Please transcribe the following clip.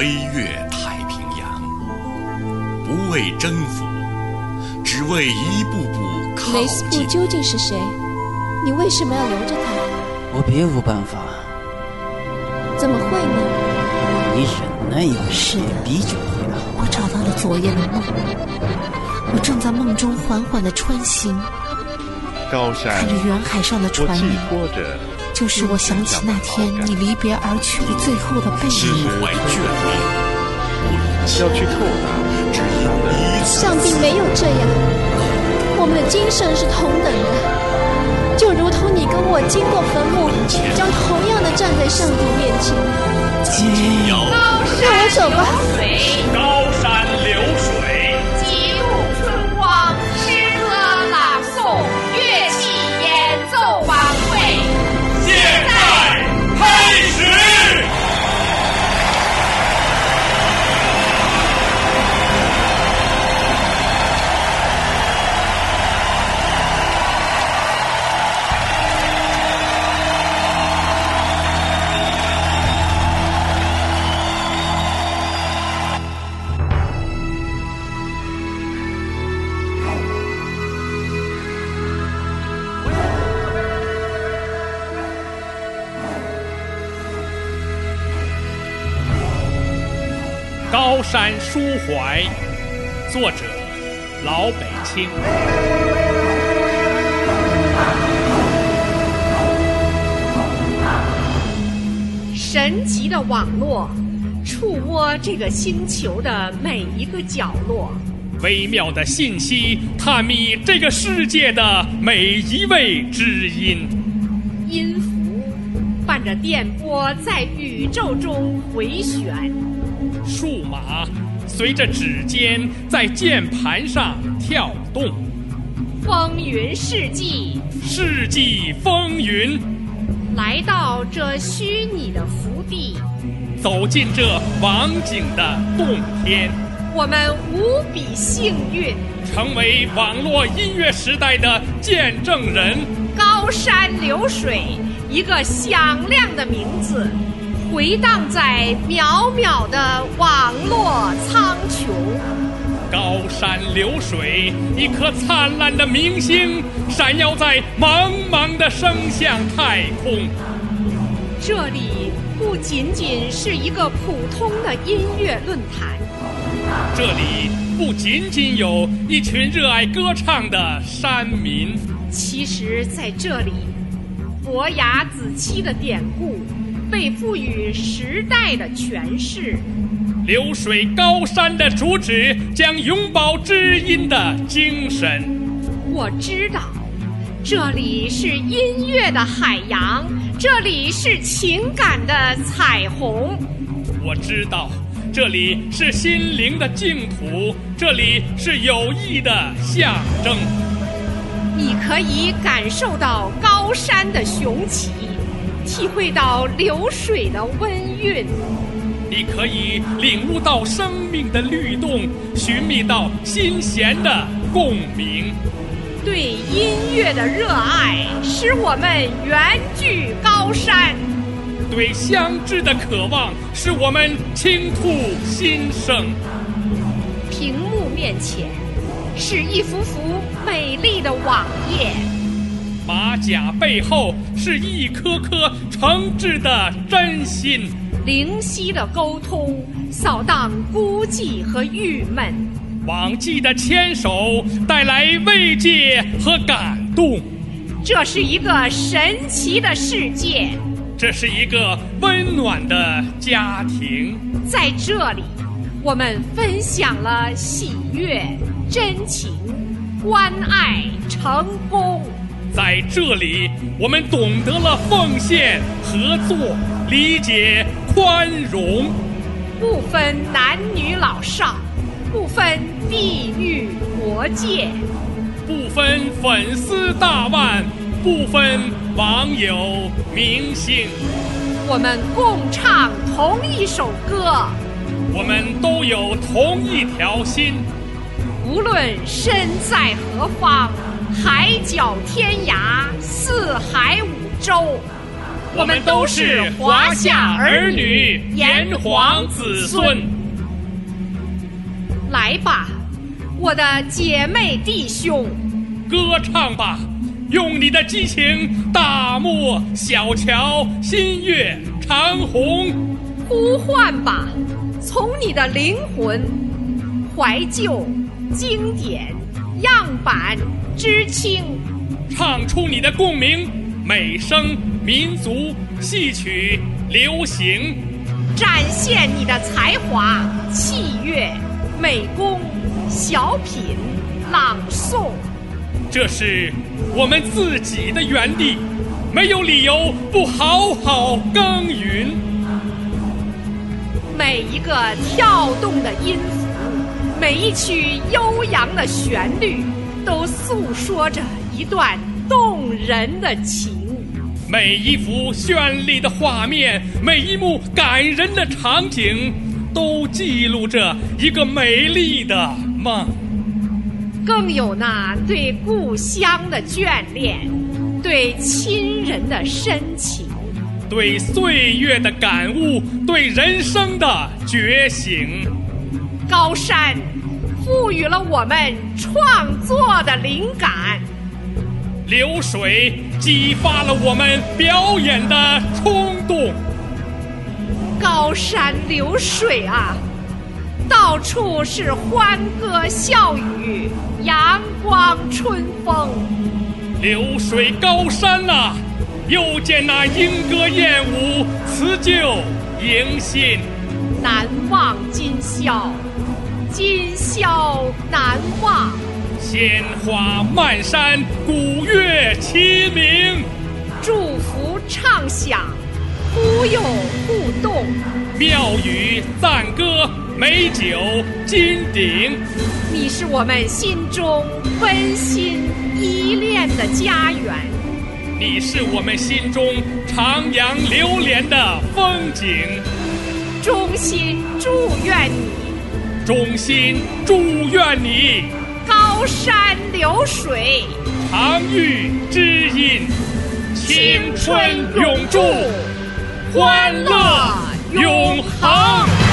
飞越太平洋，不为征服，只为一步步靠近。 雷斯布究竟是谁？你为什么要留着他？ 我别无办法。 怎么会呢？ 你忍耐有事，比酒回来。 我找到了昨夜的梦，我正在梦中缓缓地穿行， 高山看着远海上的船我寄影， 托着就是我想起那天你离别而去的最后的背心影。 怀眷恋， 要去透达只因一次上帝没有这样，我们的精神是同等的，就如同你跟我经过坟墓，将同样的站在上帝面前。让我走吧。 高山流水， 极度春光，诗歌朗诵，乐器演奏晚会， 现在开始。高山抒怀，作者老北青。 神奇的网络，触摸这个星球的每一个角落。 微妙的信息，探秘这个世界的每一位知音。 音符伴着电波在宇宙中回旋。 数码随着指尖在键盘上跳动。 风云世纪， 世纪风云， 来到这虚拟的福地， 走进这网景的洞天。 我们无比幸运， 成为网络音乐时代的见证人。 高山流水，一个响亮的名字，回荡在渺渺的网络苍穹。 高山流水，一颗灿烂的明星，闪耀在茫茫的声响太空。 这里不仅仅是一个普通的音乐论坛， 这里不仅仅有一群热爱歌唱的山民， 其实在这里，伯牙子期的典故被赋予时代的诠释。 流水高山的主旨将永葆知音的精神。 我知道，这里是音乐的海洋，这里是情感的彩虹。 我知道，这里是心灵的净土，这里是友谊的象征。 你可以感受到高山的雄奇，体会到流水的温韵。 你可以领悟到生命的律动，寻觅到心弦的共鸣。 对音乐的热爱使我们远距高山， 对相知的渴望使我们倾吐心声。 屏幕面前是一幅幅美丽的网页， 马甲背后是一颗颗诚挚的真心。 灵犀的沟通扫荡孤寂和郁闷， 网际的牵手带来慰藉和感动。 这是一个神奇的世界， 这是一个温暖的家庭。 在这里，我们分享了喜悦、真情、关爱、成功。 在这里，我们懂得了奉献、合作、理解、宽容， 不分男女老少，不分地域国界， 不分粉丝大万，不分网友明星。 我们共唱同一首歌， 我们都有同一条心。 无论身在何方，海角天涯，四海五洲， 我们都是华夏儿女，炎黄子孙。 来吧，我的姐妹弟兄， 歌唱吧，用你的激情大漠、小桥、新月、长虹； 呼唤吧，从你的灵魂，怀旧、经典、样板、知青， 唱出你的共鸣，美声、民族、戏曲、流行， 展现你的才华、器乐、美工、小品、朗诵。 这是我们自己的园地，没有理由不好好耕耘。 每一个跳动的音符，每一曲悠扬的旋律，都诉说着一段动人的情。 每一幅绚丽的画面，每一幕感人的场景，都记录着一个美丽的梦。 更有那对故乡的眷恋，对亲人的深情， 对岁月的感悟，对人生的觉醒。 高山赋予了我们创作的灵感， 流水激发了我们表演的冲动。 高山流水啊，到处是欢歌笑语，阳光春风。 流水高山啊，又见那莺歌燕舞，辞旧迎新。 难忘今宵，今宵难忘。 鲜花漫山，鼓乐齐鸣， 祝福唱响，忽悠互动。 妙语赞歌，美酒金鼎。 你是我们心中温馨依恋的家园， 你是我们心中徜徉流连的风景。 衷心祝愿你， 衷心祝愿你， 高山流水， 长育知音，青春永驻，欢乐永恒。